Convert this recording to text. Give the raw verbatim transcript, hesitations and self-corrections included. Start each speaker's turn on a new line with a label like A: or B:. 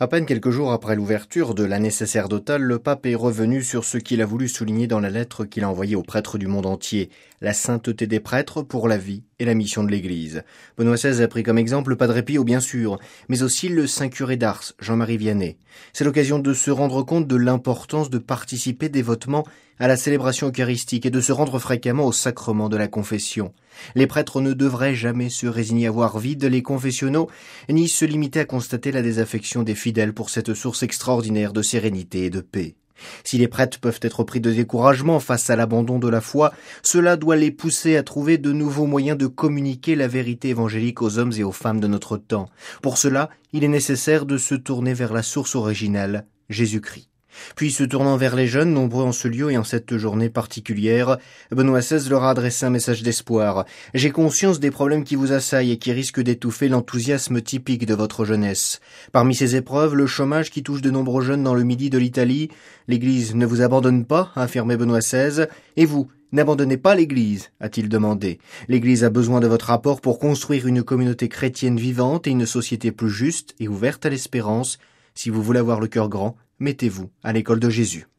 A: À peine quelques jours après l'ouverture de l'année sacerdotale, le pape est revenu sur ce qu'il a voulu souligner dans la lettre qu'il a envoyée aux prêtres du monde entier, la sainteté des prêtres pour la vie et la mission de l'Église. Benoît seize a pris comme exemple le Padre Pio, bien sûr, mais aussi le saint curé d'Ars, Jean-Marie Vianney. C'est l'occasion de se rendre compte de l'importance de participer dévotement à la célébration eucharistique et de se rendre fréquemment au sacrement de la confession. Les prêtres ne devraient jamais se résigner à voir vide les confessionnaux, ni se limiter à constater la désaffection des fidèles pour cette source extraordinaire de sérénité et de paix. Si les prêtres peuvent être pris de découragement face à l'abandon de la foi, cela doit les pousser à trouver de nouveaux moyens de communiquer la vérité évangélique aux hommes et aux femmes de notre temps. Pour cela, il est nécessaire de se tourner vers la source originale, Jésus-Christ. Puis, se tournant vers les jeunes, nombreux en ce lieu et en cette journée particulière, Benoît seize leur a adressé un message d'espoir. « J'ai conscience des problèmes qui vous assaillent et qui risquent d'étouffer l'enthousiasme typique de votre jeunesse. Parmi ces épreuves, le chômage qui touche de nombreux jeunes dans le midi de l'Italie. L'Église ne vous abandonne pas, a affirmé Benoît seize. Et vous, n'abandonnez pas l'Église, a-t-il demandé. L'Église a besoin de votre apport pour construire une communauté chrétienne vivante et une société plus juste et ouverte à l'espérance. Si vous voulez avoir le cœur grand, mettez-vous à l'école de Jésus.